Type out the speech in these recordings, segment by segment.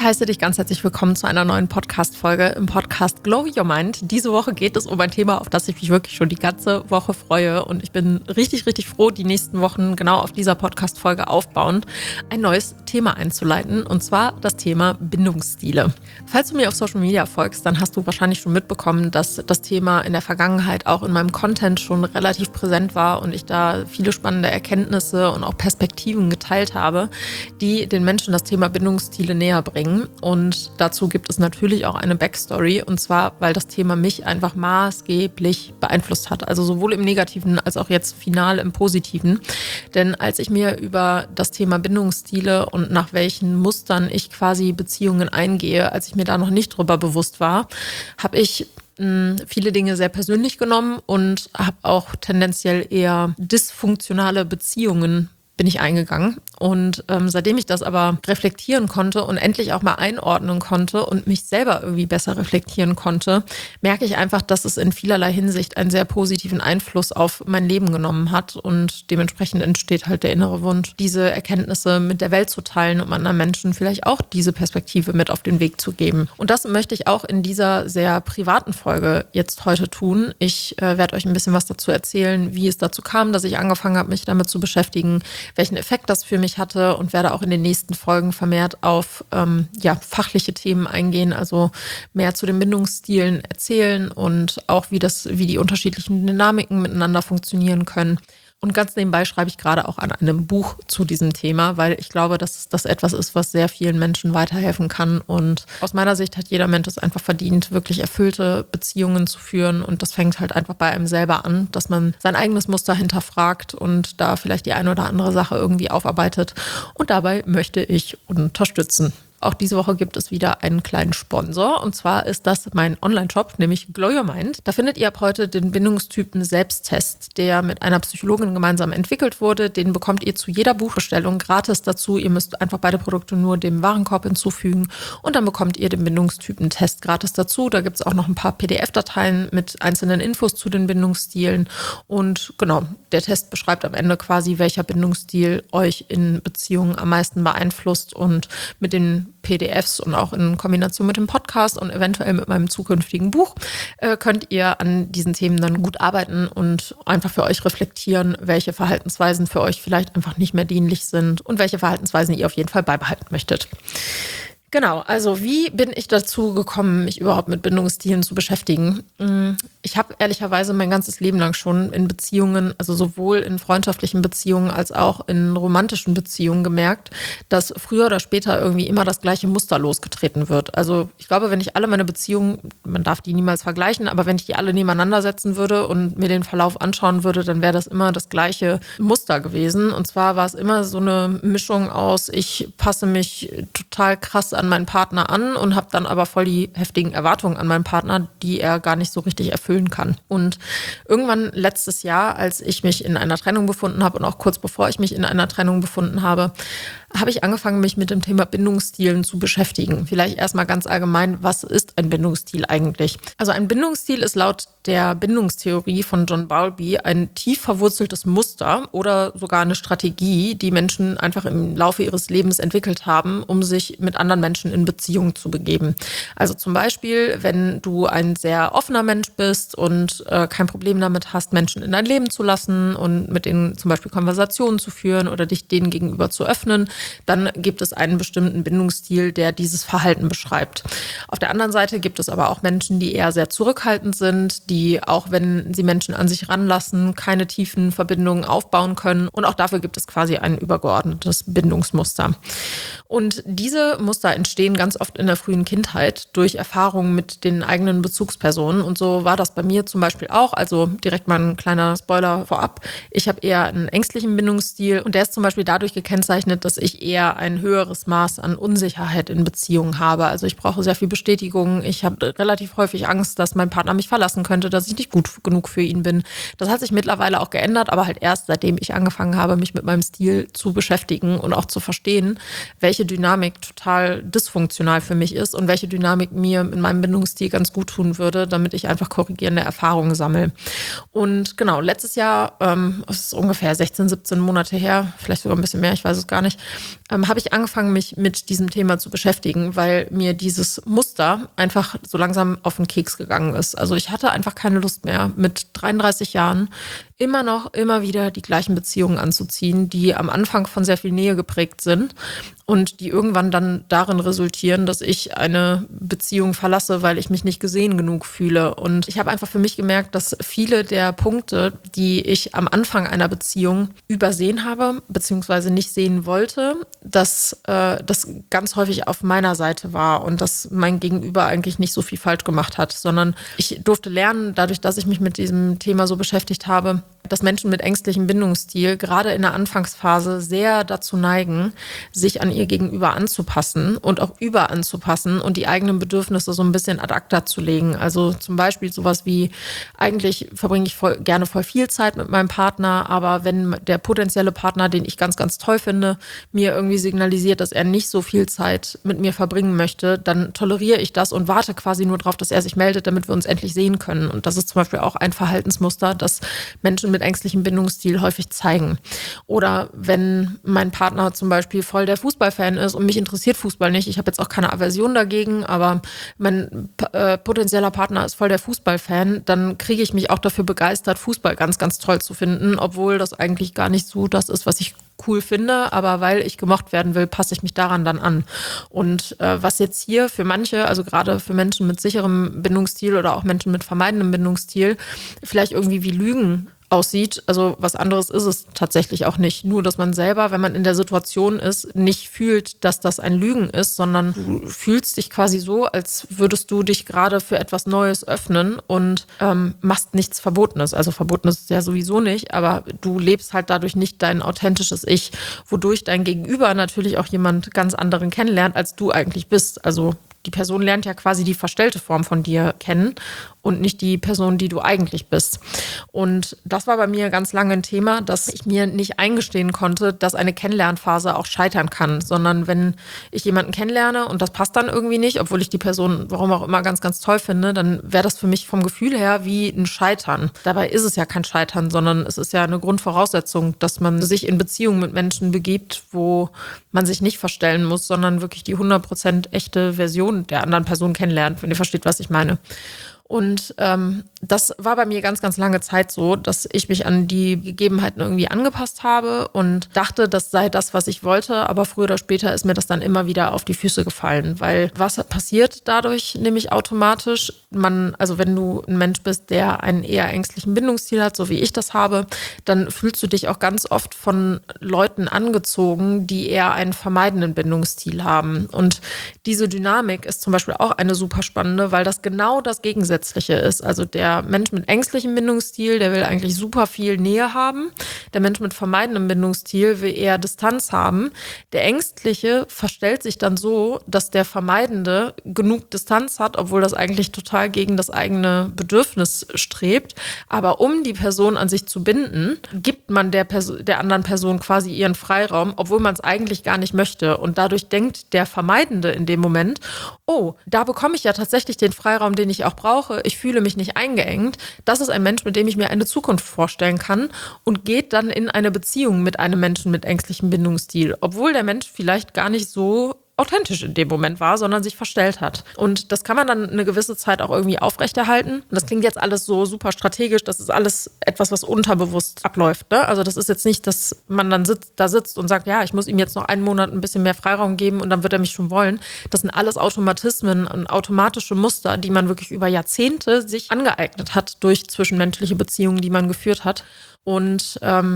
heiße dich ganz herzlich willkommen zu einer neuen Podcast-Folge im Podcast Glow Your Mind. Diese Woche geht es um ein Thema, auf das ich mich wirklich schon die ganze Woche freue. Und ich bin richtig, richtig froh, die nächsten Wochen genau auf dieser Podcast-Folge aufbauend ein neues Thema einzuleiten. Und zwar das Thema Bindungsstile. Falls du mir auf Social Media folgst, dann hast du wahrscheinlich schon mitbekommen, dass das Thema in der Vergangenheit auch in meinem Content schon relativ präsent war und ich da viele spannende Erkenntnisse und auch Perspektiven geteilt habe, die den Menschen das Thema Bindungsstile näher bringen. Und dazu gibt es natürlich auch eine Backstory, und zwar, weil das Thema mich einfach maßgeblich beeinflusst hat. Also sowohl im Negativen als auch jetzt final im Positiven. Denn als ich mir über das Thema Bindungsstile und nach welchen Mustern ich quasi Beziehungen eingehe, als ich mir da noch nicht drüber bewusst war, habe ich viele Dinge sehr persönlich genommen und habe auch tendenziell eher dysfunktionale Beziehungen bin ich eingegangen. Und seitdem ich das aber reflektieren konnte und endlich auch mal einordnen konnte und mich selber irgendwie besser reflektieren konnte, merke ich einfach, dass es in vielerlei Hinsicht einen sehr positiven Einfluss auf mein Leben genommen hat. Und dementsprechend entsteht halt der innere Wunsch, diese Erkenntnisse mit der Welt zu teilen und anderen Menschen vielleicht auch diese Perspektive mit auf den Weg zu geben. Und das möchte ich auch in dieser sehr privaten Folge jetzt heute tun. Ich werde euch ein bisschen was dazu erzählen, wie es dazu kam, dass ich angefangen habe, mich damit zu beschäftigen, welchen Effekt das für mich hatte, und werde auch in den nächsten Folgen vermehrt auf fachliche Themen eingehen, also mehr zu den Bindungsstilen erzählen und auch wie die unterschiedlichen Dynamiken miteinander funktionieren können. Und ganz nebenbei schreibe ich gerade auch an einem Buch zu diesem Thema, weil ich glaube, dass das etwas ist, was sehr vielen Menschen weiterhelfen kann. Und aus meiner Sicht hat jeder Mensch es einfach verdient, wirklich erfüllte Beziehungen zu führen. Und das fängt halt einfach bei einem selber an, dass man sein eigenes Muster hinterfragt und da vielleicht die eine oder andere Sache irgendwie aufarbeitet. Und dabei möchte ich unterstützen. Auch diese Woche gibt es wieder einen kleinen Sponsor, und zwar ist das mein Online-Shop, nämlich Glow Your Mind. Da findet ihr ab heute den Bindungstypen Selbsttest, der mit einer Psychologin gemeinsam entwickelt wurde. Den bekommt ihr zu jeder Buchbestellung gratis dazu. Ihr müsst einfach beide Produkte nur dem Warenkorb hinzufügen und dann bekommt ihr den Bindungstypen-Test gratis dazu. Da gibt es auch noch ein paar PDF-Dateien mit einzelnen Infos zu den Bindungsstilen. Und genau, der Test beschreibt am Ende quasi, welcher Bindungsstil euch in Beziehungen am meisten beeinflusst, und mit den PDFs und auch in Kombination mit dem Podcast und eventuell mit meinem zukünftigen Buch könnt ihr an diesen Themen dann gut arbeiten und einfach für euch reflektieren, welche Verhaltensweisen für euch vielleicht einfach nicht mehr dienlich sind und welche Verhaltensweisen ihr auf jeden Fall beibehalten möchtet. Genau, also wie bin ich dazu gekommen, mich überhaupt mit Bindungsstilen zu beschäftigen? Ich habe ehrlicherweise mein ganzes Leben lang schon in Beziehungen, also sowohl in freundschaftlichen Beziehungen als auch in romantischen Beziehungen gemerkt, dass früher oder später irgendwie immer das gleiche Muster losgetreten wird. Also ich glaube, wenn ich alle meine Beziehungen, man darf die niemals vergleichen, aber wenn ich die alle nebeneinander setzen würde und mir den Verlauf anschauen würde, dann wäre das immer das gleiche Muster gewesen. Und zwar war es immer so eine Mischung aus, ich passe mich total krass an meinen Partner an und habe dann aber voll die heftigen Erwartungen an meinen Partner, die er gar nicht so richtig erfüllen kann. Und irgendwann letztes Jahr, als ich mich in einer Trennung befunden habe und auch kurz bevor ich mich in einer Trennung befunden habe, habe ich angefangen, mich mit dem Thema Bindungsstilen zu beschäftigen. Vielleicht erstmal ganz allgemein, was ist ein Bindungsstil eigentlich? Also ein Bindungsstil ist laut der Bindungstheorie von John Bowlby ein tief verwurzeltes Muster oder sogar eine Strategie, die Menschen einfach im Laufe ihres Lebens entwickelt haben, um sich mit anderen Menschen in Beziehung zu begeben. Also zum Beispiel, wenn du ein sehr offener Mensch bist und kein Problem damit hast, Menschen in dein Leben zu lassen und mit denen zum Beispiel Konversationen zu führen oder dich denen gegenüber zu öffnen, dann gibt es einen bestimmten Bindungsstil, der dieses Verhalten beschreibt. Auf der anderen Seite gibt es aber auch Menschen, die eher sehr zurückhaltend sind, die, auch wenn sie Menschen an sich ranlassen, keine tiefen Verbindungen aufbauen können. Und auch dafür gibt es quasi ein übergeordnetes Bindungsmuster. Und diese Muster entstehen ganz oft in der frühen Kindheit durch Erfahrungen mit den eigenen Bezugspersonen. Und so war das bei mir zum Beispiel auch. Also direkt mal ein kleiner Spoiler vorab. Ich habe eher einen ängstlichen Bindungsstil, und der ist zum Beispiel dadurch gekennzeichnet, dass ich eher ein höheres Maß an Unsicherheit in Beziehungen habe. Also ich brauche sehr viel Bestätigung. Ich habe relativ häufig Angst, dass mein Partner mich verlassen könnte, dass ich nicht gut genug für ihn bin. Das hat sich mittlerweile auch geändert, aber halt erst seitdem ich angefangen habe, mich mit meinem Stil zu beschäftigen und auch zu verstehen, welche Dynamik total dysfunktional für mich ist und welche Dynamik mir in meinem Bindungsstil ganz gut tun würde, damit ich einfach korrigierende Erfahrungen sammle. Und genau, letztes Jahr, es ist ungefähr 16, 17 Monate her, vielleicht sogar ein bisschen mehr, ich weiß es gar nicht, habe ich angefangen, mich mit diesem Thema zu beschäftigen, weil mir dieses Muster einfach so langsam auf den Keks gegangen ist. Also ich hatte einfach keine Lust mehr, mit 33 Jahren immer wieder die gleichen Beziehungen anzuziehen, die am Anfang von sehr viel Nähe geprägt sind und die irgendwann dann darin resultieren, dass ich eine Beziehung verlasse, weil ich mich nicht gesehen genug fühle. Und ich habe einfach für mich gemerkt, dass viele der Punkte, die ich am Anfang einer Beziehung übersehen habe, beziehungsweise nicht sehen wollte, dass das ganz häufig auf meiner Seite war und dass mein Gegenüber eigentlich nicht so viel falsch gemacht hat, sondern ich durfte lernen, dadurch, dass ich mich mit diesem Thema so beschäftigt habe, dass Menschen mit ängstlichem Bindungsstil gerade in der Anfangsphase sehr dazu neigen, sich an ihr Gegenüber anzupassen und auch überanzupassen und die eigenen Bedürfnisse so ein bisschen ad acta zu legen. Also zum Beispiel sowas wie, eigentlich verbringe ich gerne voll viel Zeit mit meinem Partner, aber wenn der potenzielle Partner, den ich ganz, ganz toll finde, mir irgendwie signalisiert, dass er nicht so viel Zeit mit mir verbringen möchte, dann toleriere ich das und warte quasi nur darauf, dass er sich meldet, damit wir uns endlich sehen können. Und das ist zum Beispiel auch ein Verhaltensmuster, das Menschen mit ängstlichem Bindungsstil häufig zeigen. Oder wenn mein Partner zum Beispiel voll der Fußballfan ist und mich interessiert Fußball nicht, ich habe jetzt auch keine Aversion dagegen, aber mein potenzieller Partner ist voll der Fußballfan, dann kriege ich mich auch dafür begeistert, Fußball ganz, ganz toll zu finden, obwohl das eigentlich gar nicht so das ist, was ich cool finde, aber weil ich gemocht werden will, passe ich mich daran dann an. Und was jetzt hier für manche, also gerade für Menschen mit sicherem Bindungsstil oder auch Menschen mit vermeidendem Bindungsstil, vielleicht irgendwie wie Lügen aussieht. Also was anderes ist es tatsächlich auch nicht. Nur, dass man selber, wenn man in der Situation ist, nicht fühlt, dass das ein Lügen ist, sondern du fühlst dich quasi so, als würdest du dich gerade für etwas Neues öffnen und machst nichts Verbotenes. Also Verbotenes ist ja sowieso nicht, aber du lebst halt dadurch nicht dein authentisches Ich, wodurch dein Gegenüber natürlich auch jemand ganz anderen kennenlernt, als du eigentlich bist. Also die Person lernt ja quasi die verstellte Form von dir kennen und nicht die Person, die du eigentlich bist. Und das war bei mir ganz lange ein Thema, dass ich mir nicht eingestehen konnte, dass eine Kennenlernphase auch scheitern kann, sondern wenn ich jemanden kennenlerne und das passt dann irgendwie nicht, obwohl ich die Person, warum auch immer, ganz, ganz toll finde, dann wäre das für mich vom Gefühl her wie ein Scheitern. Dabei ist es ja kein Scheitern, sondern es ist ja eine Grundvoraussetzung, dass man sich in Beziehungen mit Menschen begibt, wo man sich nicht verstellen muss, sondern wirklich die 100% echte Version der anderen Person kennenlernt, wenn ihr versteht, was ich meine. Und das war bei mir ganz, ganz lange Zeit so, dass ich mich an die Gegebenheiten irgendwie angepasst habe und dachte, das sei das, was ich wollte. Aber früher oder später ist mir das dann immer wieder auf die Füße gefallen. Weil was passiert dadurch nämlich automatisch? Also wenn du ein Mensch bist, der einen eher ängstlichen Bindungsstil hat, so wie ich das habe, dann fühlst du dich auch ganz oft von Leuten angezogen, die eher einen vermeidenden Bindungsstil haben. Und diese Dynamik ist zum Beispiel auch eine super spannende, weil das genau das Gegensätzliche ist. Also der Mensch mit ängstlichem Bindungsstil, der will eigentlich super viel Nähe haben. Der Mensch mit vermeidendem Bindungsstil will eher Distanz haben. Der Ängstliche verstellt sich dann so, dass der Vermeidende genug Distanz hat, obwohl das eigentlich total gegen das eigene Bedürfnis strebt. Aber um die Person an sich zu binden, gibt man der anderen Person quasi ihren Freiraum, obwohl man es eigentlich gar nicht möchte. Und dadurch denkt der Vermeidende in dem Moment, oh, da bekomme ich ja tatsächlich den Freiraum, den ich auch brauche. Ich fühle mich nicht eingeengt. Das ist ein Mensch, mit dem ich mir eine Zukunft vorstellen kann und geht dann in eine Beziehung mit einem Menschen mit ängstlichem Bindungsstil, obwohl der Mensch vielleicht gar nicht so authentisch in dem Moment war, sondern sich verstellt hat. Und das kann man dann eine gewisse Zeit auch irgendwie aufrechterhalten. Und das klingt jetzt alles so super strategisch, das ist alles etwas, was unterbewusst abläuft, ne? Also das ist jetzt nicht, dass man dann da sitzt und sagt, ja, ich muss ihm jetzt noch einen Monat ein bisschen mehr Freiraum geben und dann wird er mich schon wollen. Das sind alles Automatismen und automatische Muster, die man wirklich über Jahrzehnte sich angeeignet hat durch zwischenmenschliche Beziehungen, die man geführt hat. Und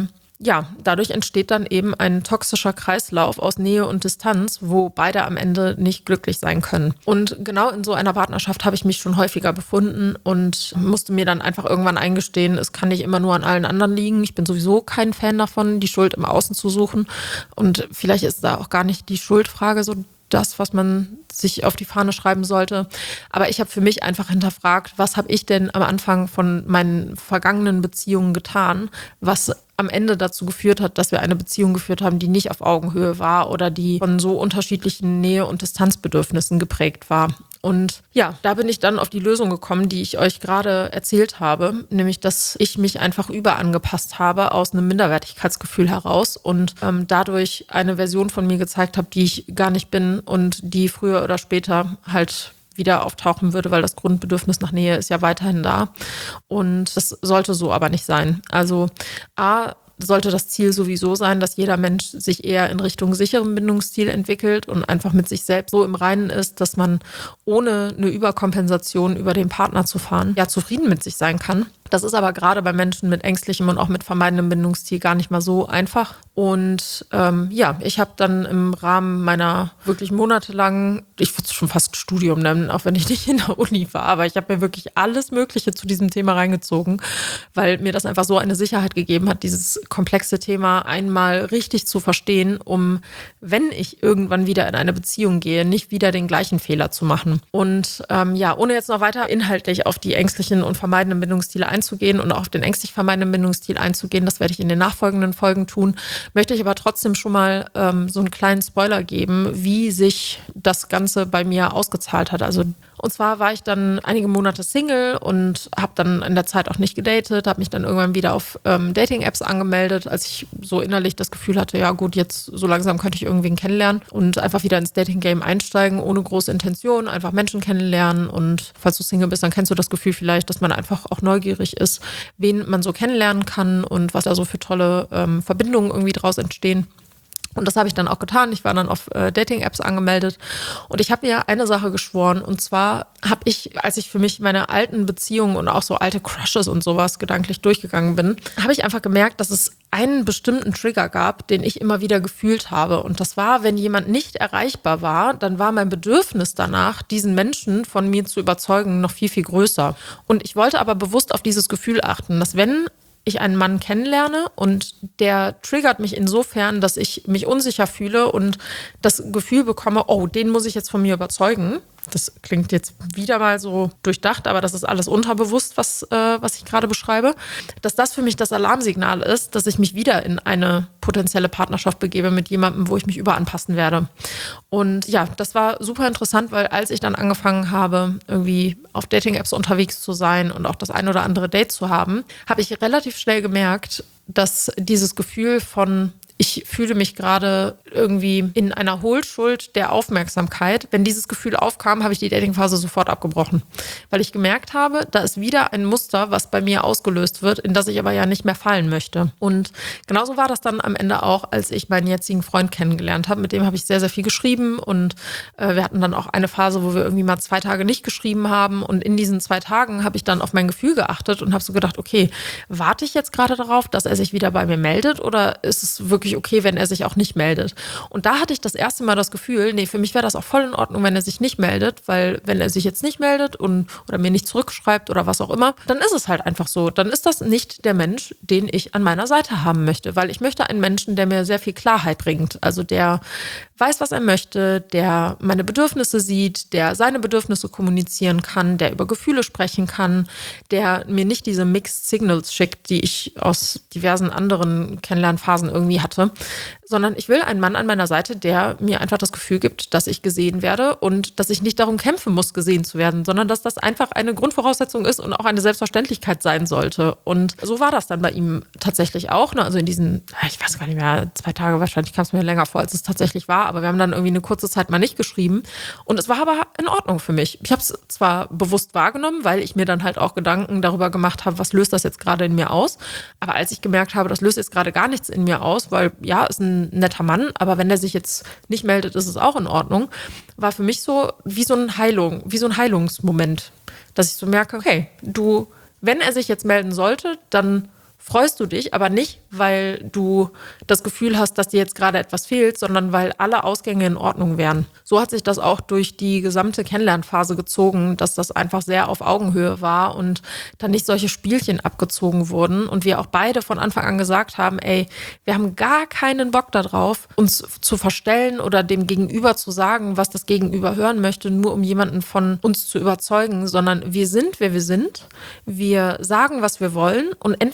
ja, dadurch entsteht dann eben ein toxischer Kreislauf aus Nähe und Distanz, wo beide am Ende nicht glücklich sein können. Und genau in so einer Partnerschaft habe ich mich schon häufiger befunden und musste mir dann einfach irgendwann eingestehen, es kann nicht immer nur an allen anderen liegen. Ich bin sowieso kein Fan davon, die Schuld im Außen zu suchen. Und vielleicht ist da auch gar nicht die Schuldfrage so das, was man sich auf die Fahne schreiben sollte. Aber ich habe für mich einfach hinterfragt, was habe ich denn am Anfang von meinen vergangenen Beziehungen getan, was am Ende dazu geführt hat, dass wir eine Beziehung geführt haben, die nicht auf Augenhöhe war oder die von so unterschiedlichen Nähe- und Distanzbedürfnissen geprägt war. Und ja, da bin ich dann auf die Lösung gekommen, die ich euch gerade erzählt habe, nämlich, dass ich mich einfach überangepasst habe aus einem Minderwertigkeitsgefühl heraus und dadurch eine Version von mir gezeigt habe, die ich gar nicht bin und die früher oder später halt wieder auftauchen würde, weil das Grundbedürfnis nach Nähe ist ja weiterhin da. Und das sollte so aber nicht sein. Also sollte das Ziel sowieso sein, dass jeder Mensch sich eher in Richtung sicherem Bindungsstil entwickelt und einfach mit sich selbst so im Reinen ist, dass man ohne eine Überkompensation über den Partner zu fahren, ja zufrieden mit sich sein kann. Das ist aber gerade bei Menschen mit ängstlichem und auch mit vermeidendem Bindungsstil gar nicht mal so einfach. Und ich habe dann im Rahmen meiner wirklich monatelangen, ich würde es schon fast Studium nennen, auch wenn ich nicht in der Uni war, aber ich habe mir wirklich alles Mögliche zu diesem Thema reingezogen, weil mir das einfach so eine Sicherheit gegeben hat, dieses komplexe Thema einmal richtig zu verstehen, um, wenn ich irgendwann wieder in eine Beziehung gehe, nicht wieder den gleichen Fehler zu machen. Und ohne jetzt noch weiter inhaltlich auf die ängstlichen und vermeidenden Bindungsstile einzugehen und auch auf den ängstlich vermeidenden Bindungsstil einzugehen, das werde ich in den nachfolgenden Folgen tun, möchte ich aber trotzdem schon mal so einen kleinen Spoiler geben, wie sich das Ganze bei mir ausgezahlt hat. Also und zwar war ich dann einige Monate Single und habe dann in der Zeit auch nicht gedatet, habe mich dann irgendwann wieder auf Dating-Apps angemeldet, als ich so innerlich das Gefühl hatte, ja gut, jetzt so langsam könnte ich irgendwen kennenlernen und einfach wieder ins Dating-Game einsteigen, ohne große Intention, einfach Menschen kennenlernen. Und falls du Single bist, dann kennst du das Gefühl vielleicht, dass man einfach auch neugierig ist, wen man so kennenlernen kann und was da so für tolle Verbindungen irgendwie draus entstehen. Und das habe ich dann auch getan. Ich war dann auf Dating-Apps angemeldet und ich habe mir eine Sache geschworen. Und zwar habe ich, als ich für mich meine alten Beziehungen und auch so alte Crushes und sowas gedanklich durchgegangen bin, habe ich einfach gemerkt, dass es einen bestimmten Trigger gab, den ich immer wieder gefühlt habe. Und das war, wenn jemand nicht erreichbar war, dann war mein Bedürfnis danach, diesen Menschen von mir zu überzeugen, noch viel, viel größer. Und ich wollte aber bewusst auf dieses Gefühl achten, dass wenn ich einen Mann kennenlerne und der triggert mich insofern, dass ich mich unsicher fühle und das Gefühl bekomme, oh, den muss ich jetzt von mir überzeugen. Das klingt jetzt wieder mal so durchdacht, aber das ist alles unterbewusst, was ich gerade beschreibe. Dass das für mich das Alarmsignal ist, dass ich mich wieder in eine potenzielle Partnerschaft begebe mit jemandem, wo ich mich überanpassen werde. Und ja, das war super interessant, weil als ich dann angefangen habe, irgendwie auf Dating-Apps unterwegs zu sein und auch das ein oder andere Date zu haben, habe ich relativ schnell gemerkt, dass dieses Gefühl von ich fühle mich gerade irgendwie in einer Hohlschuld der Aufmerksamkeit. Wenn dieses Gefühl aufkam, habe ich die Datingphase sofort abgebrochen. Weil ich gemerkt habe, da ist wieder ein Muster, was bei mir ausgelöst wird, in das ich aber ja nicht mehr fallen möchte. Und genauso war das dann am Ende auch, als ich meinen jetzigen Freund kennengelernt habe. Mit dem habe ich sehr, sehr viel geschrieben und wir hatten dann auch eine Phase, wo wir irgendwie mal 2 Tage nicht geschrieben haben. Und in diesen 2 Tagen habe ich dann auf mein Gefühl geachtet und habe so gedacht, okay, warte ich jetzt gerade darauf, dass er sich wieder bei mir meldet oder ist es wirklich okay, wenn er sich auch nicht meldet? Und da hatte ich das erste Mal das Gefühl, nee, für mich wäre das auch voll in Ordnung, wenn er sich nicht meldet, weil wenn er sich jetzt nicht meldet oder mir nicht zurückschreibt oder was auch immer, dann ist es halt einfach so. Dann ist das nicht der Mensch, den ich an meiner Seite haben möchte, weil ich möchte einen Menschen, der mir sehr viel Klarheit bringt, also der weiß, was er möchte, der meine Bedürfnisse sieht, der seine Bedürfnisse kommunizieren kann, der über Gefühle sprechen kann, der mir nicht diese Mixed Signals schickt, die ich aus diversen anderen Kennenlernphasen irgendwie hatte, sondern ich will einen Mann an meiner Seite, der mir einfach das Gefühl gibt, dass ich gesehen werde und dass ich nicht darum kämpfen muss, gesehen zu werden, sondern dass das einfach eine Grundvoraussetzung ist und auch eine Selbstverständlichkeit sein sollte. Und so war das dann bei ihm tatsächlich auch. Ne? Also in diesen, ich weiß gar nicht mehr, 2 Tage wahrscheinlich, kam es mir länger vor, als es tatsächlich war, aber wir haben dann irgendwie eine kurze Zeit mal nicht geschrieben und es war aber in Ordnung für mich. Ich habe es zwar bewusst wahrgenommen, weil ich mir dann halt auch Gedanken darüber gemacht habe, was löst das jetzt gerade in mir aus, aber als ich gemerkt habe, das löst jetzt gerade gar nichts in mir aus, weil ja, ist ein netter Mann, aber wenn der sich jetzt nicht meldet, ist es auch in Ordnung, war für mich so wie so ein Heilungsmoment, dass ich so merke, okay, wenn er sich jetzt melden sollte, dann freust du dich, aber nicht, weil du das Gefühl hast, dass dir jetzt gerade etwas fehlt, sondern weil alle Ausgänge in Ordnung wären. So hat sich das auch durch die gesamte Kennenlernphase gezogen, dass das einfach sehr auf Augenhöhe war und dann nicht solche Spielchen abgezogen wurden und wir auch beide von Anfang an gesagt haben, ey, wir haben gar keinen Bock darauf, uns zu verstellen oder dem Gegenüber zu sagen, was das Gegenüber hören möchte, nur um jemanden von uns zu überzeugen, sondern wir sind, wer wir sind. Wir sagen, was wir wollen und entweder das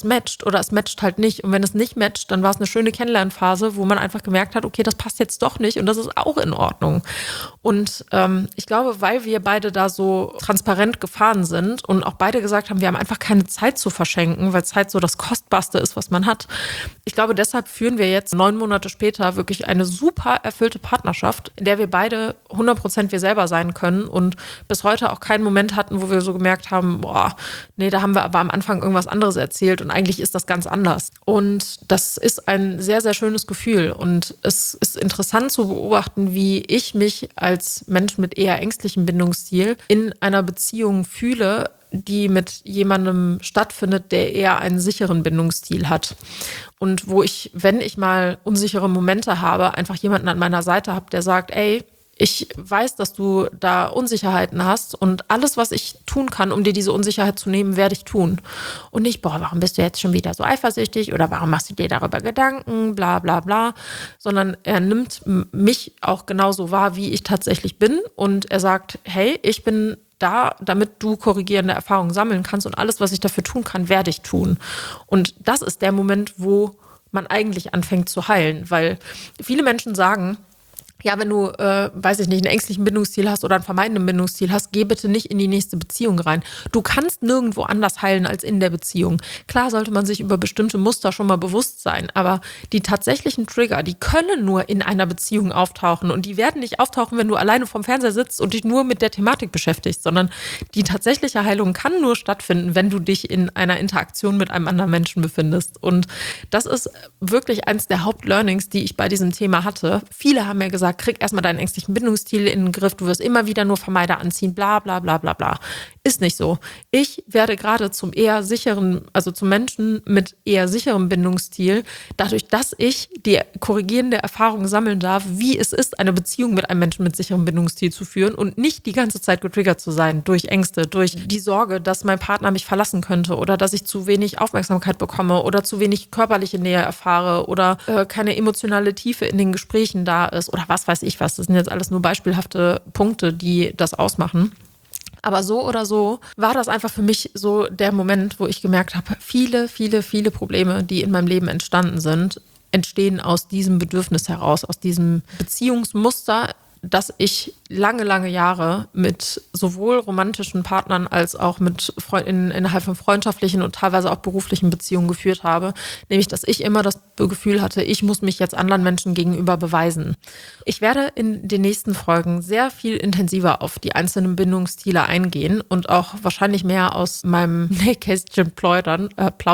matcht oder es matcht halt nicht. Und wenn es nicht matcht, dann war es eine schöne Kennenlernphase, wo man einfach gemerkt hat, okay, das passt jetzt doch nicht und das ist auch in Ordnung. Und ich glaube, weil wir beide da so transparent gefahren sind und auch beide gesagt haben, wir haben einfach keine Zeit zu verschenken, weil Zeit so das Kostbarste ist, was man hat. Ich glaube, deshalb führen wir jetzt 9 Monate später wirklich eine super erfüllte Partnerschaft, in der wir beide 100% wir selber sein können und bis heute auch keinen Moment hatten, wo wir so gemerkt haben, boah, nee, da haben wir aber am Anfang irgendwas anderes erzählt und eigentlich ist das ganz anders. Und das ist ein sehr, sehr schönes Gefühl und es ist interessant zu beobachten, wie ich mich als Mensch mit eher ängstlichem Bindungsstil in einer Beziehung fühle, die mit jemandem stattfindet, der eher einen sicheren Bindungsstil hat. Und wo ich, wenn ich mal unsichere Momente habe, einfach jemanden an meiner Seite habe, der sagt, ey, ich weiß, dass du da Unsicherheiten hast und alles, was ich tun kann, um dir diese Unsicherheit zu nehmen, werde ich tun. Und nicht, boah, warum bist du jetzt schon wieder so eifersüchtig oder warum machst du dir darüber Gedanken, bla bla bla, sondern er nimmt mich auch genauso wahr, wie ich tatsächlich bin und er sagt, hey, ich bin da, damit du korrigierende Erfahrungen sammeln kannst und alles, was ich dafür tun kann, werde ich tun. Und das ist der Moment, wo man eigentlich anfängt zu heilen, weil viele Menschen sagen, ja, wenn du, weiß ich nicht, einen ängstlichen Bindungsstil hast oder einen vermeidenden Bindungsstil hast, geh bitte nicht in die nächste Beziehung rein. Du kannst nirgendwo anders heilen als in der Beziehung. Klar sollte man sich über bestimmte Muster schon mal bewusst sein, aber die tatsächlichen Trigger, die können nur in einer Beziehung auftauchen und die werden nicht auftauchen, wenn du alleine vorm Fernseher sitzt und dich nur mit der Thematik beschäftigst, sondern die tatsächliche Heilung kann nur stattfinden, wenn du dich in einer Interaktion mit einem anderen Menschen befindest. Und das ist wirklich eins der Hauptlearnings, die ich bei diesem Thema hatte. Viele haben mir gesagt, krieg erstmal deinen ängstlichen Bindungsstil in den Griff, du wirst immer wieder nur Vermeider anziehen, bla bla bla bla bla. Ist nicht so. Ich werde gerade zum eher sicheren, also zum Menschen mit eher sicherem Bindungsstil, dadurch, dass ich die korrigierende Erfahrung sammeln darf, wie es ist, eine Beziehung mit einem Menschen mit sicherem Bindungsstil zu führen und nicht die ganze Zeit getriggert zu sein durch Ängste, durch die Sorge, dass mein Partner mich verlassen könnte oder dass ich zu wenig Aufmerksamkeit bekomme oder zu wenig körperliche Nähe erfahre oder keine emotionale Tiefe in den Gesprächen da ist oder was weiß ich was. Das sind jetzt alles nur beispielhafte Punkte, die das ausmachen. Aber so oder so war das einfach für mich so der Moment, wo ich gemerkt habe, viele, viele, viele Probleme, die in meinem Leben entstanden sind, entstehen aus diesem Bedürfnis heraus, aus diesem Beziehungsmuster, dass ich lange, lange Jahre mit sowohl romantischen Partnern als auch mit innerhalb von freundschaftlichen und teilweise auch beruflichen Beziehungen geführt habe. Nämlich, dass ich immer das Gefühl hatte, ich muss mich jetzt anderen Menschen gegenüber beweisen. Ich werde in den nächsten Folgen sehr viel intensiver auf die einzelnen Bindungsstile eingehen und auch wahrscheinlich mehr aus meinem Nähkästchen plaudern,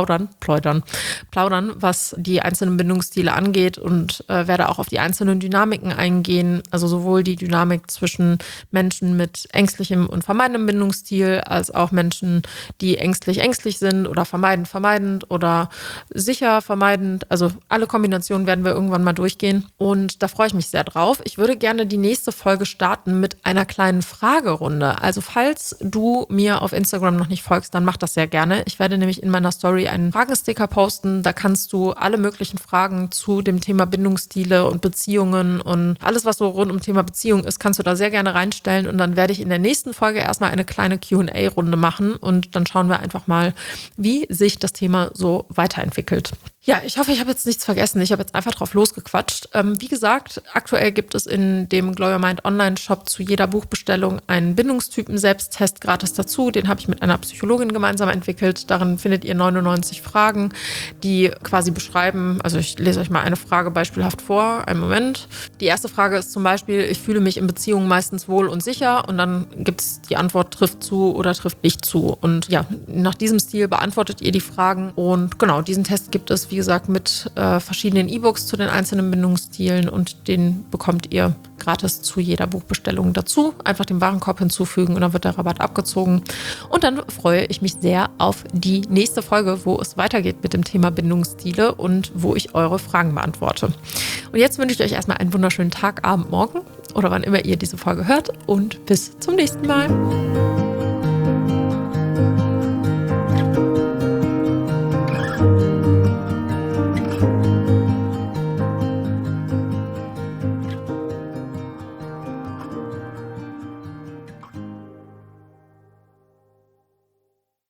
was die einzelnen Bindungsstile angeht und werde auch auf die einzelnen Dynamiken eingehen, also sowohl die Dynamik zwischen Menschen mit ängstlichem und vermeidendem Bindungsstil, als auch Menschen, die ängstlich sind oder vermeidend oder sicher vermeidend. Also alle Kombinationen werden wir irgendwann mal durchgehen und da freue ich mich sehr drauf. Ich würde gerne die nächste Folge starten mit einer kleinen Fragerunde. Also falls du mir auf Instagram noch nicht folgst, dann mach das sehr gerne. Ich werde nämlich in meiner Story einen Fragesticker posten. Da kannst du alle möglichen Fragen zu dem Thema Bindungsstile und Beziehungen und alles, was so rund um Thema Beziehung ist, kannst du da sehr gerne reinstellen und dann werde ich in der nächsten Folge erstmal eine kleine Q&A-Runde machen und dann schauen wir einfach mal, wie sich das Thema so weiterentwickelt. Ja, ich hoffe, ich habe jetzt nichts vergessen. Ich habe jetzt einfach drauf losgequatscht. Wie gesagt, aktuell gibt es in dem Glow Your Mind Online-Shop zu jeder Buchbestellung einen Bindungstypen-Selbsttest gratis dazu. Den habe ich mit einer Psychologin gemeinsam entwickelt. Darin findet ihr 99 Fragen, die quasi beschreiben, also ich lese euch mal eine Frage beispielhaft vor. Einen Moment. Die erste Frage ist zum Beispiel, ich fühle mich in Beziehungen meistens wohl und sicher und dann gibt es die Antwort, trifft zu oder trifft nicht zu. Und ja, nach diesem Stil beantwortet ihr die Fragen und genau, diesen Test gibt es, wie gesagt, mit verschiedenen E-Books zu den einzelnen Bindungsstilen und den bekommt ihr gratis zu jeder Buchbestellung dazu. Einfach den Warenkorb hinzufügen und dann wird der Rabatt abgezogen. Und dann freue ich mich sehr auf die nächste Folge, wo es weitergeht mit dem Thema Bindungsstile und wo ich eure Fragen beantworte. Und jetzt wünsche ich euch erstmal einen wunderschönen Tag, Abend, Morgen oder wann immer ihr diese Folge hört und bis zum nächsten Mal.